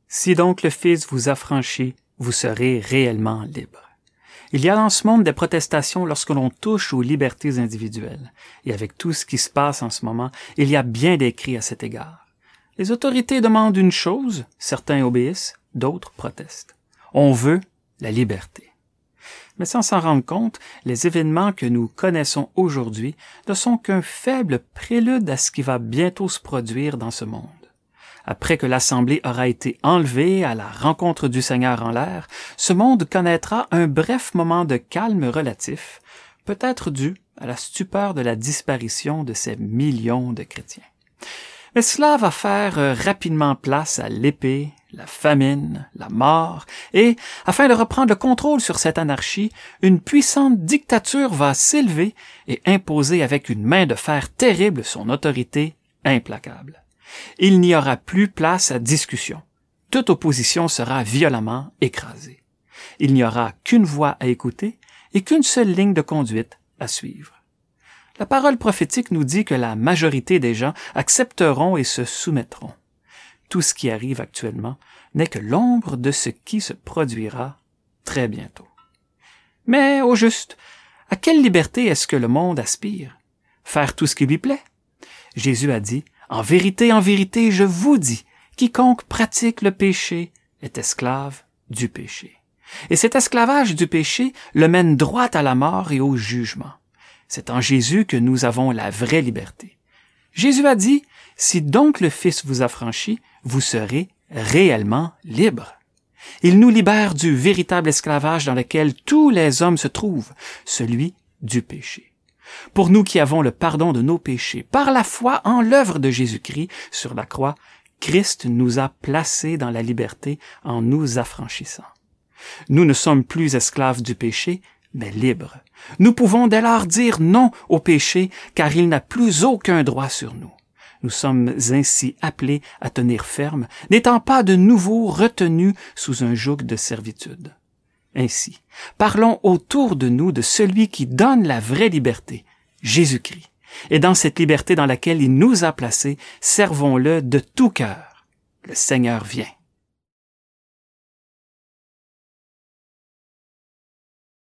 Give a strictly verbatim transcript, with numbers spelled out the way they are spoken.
Si donc le Fils vous affranchit, vous serez réellement libre. Il y a dans ce monde des protestations lorsque l'on touche aux libertés individuelles. Et avec tout ce qui se passe en ce moment, il y a bien des cris à cet égard. Les autorités demandent une chose, certains obéissent, d'autres protestent. On veut la liberté. Mais sans s'en rendre compte, les événements que nous connaissons aujourd'hui ne sont qu'un faible prélude à ce qui va bientôt se produire dans ce monde. Après que l'Assemblée aura été enlevée à la rencontre du Seigneur en l'air, ce monde connaîtra un bref moment de calme relatif, peut-être dû à la stupeur de la disparition de ces millions de chrétiens. Mais cela va faire rapidement place à l'épée, la famine, la mort, et, afin de reprendre le contrôle sur cette anarchie, une puissante dictature va s'élever et imposer avec une main de fer terrible son autorité implacable. Il n'y aura plus place à discussion. Toute opposition sera violemment écrasée. Il n'y aura qu'une voix à écouter et qu'une seule ligne de conduite à suivre. La parole prophétique nous dit que la majorité des gens accepteront et se soumettront. Tout ce qui arrive actuellement n'est que l'ombre de ce qui se produira très bientôt. Mais, au juste, à quelle liberté est-ce que le monde aspire? Faire tout ce qui lui plaît? Jésus a dit: « En vérité, en vérité, je vous dis, quiconque pratique le péché est esclave du péché. » Et cet esclavage du péché le mène droit à la mort et au jugement. C'est en Jésus que nous avons la vraie liberté. Jésus a dit: « Si donc le Fils vous affranchit, vous serez réellement libre. » Il nous libère du véritable esclavage dans lequel tous les hommes se trouvent, celui du péché. Pour nous qui avons le pardon de nos péchés, par la foi en l'œuvre de Jésus-Christ sur la croix, Christ nous a placés dans la liberté en nous affranchissant. Nous ne sommes plus esclaves du péché, mais libres. Nous pouvons dès lors dire non au péché, car il n'a plus aucun droit sur nous. Nous sommes ainsi appelés à tenir ferme, n'étant pas de nouveau retenus sous un joug de servitude. Ainsi, parlons autour de nous de celui qui donne la vraie liberté, Jésus-Christ. Et dans cette liberté dans laquelle il nous a placés, servons-le de tout cœur. Le Seigneur vient.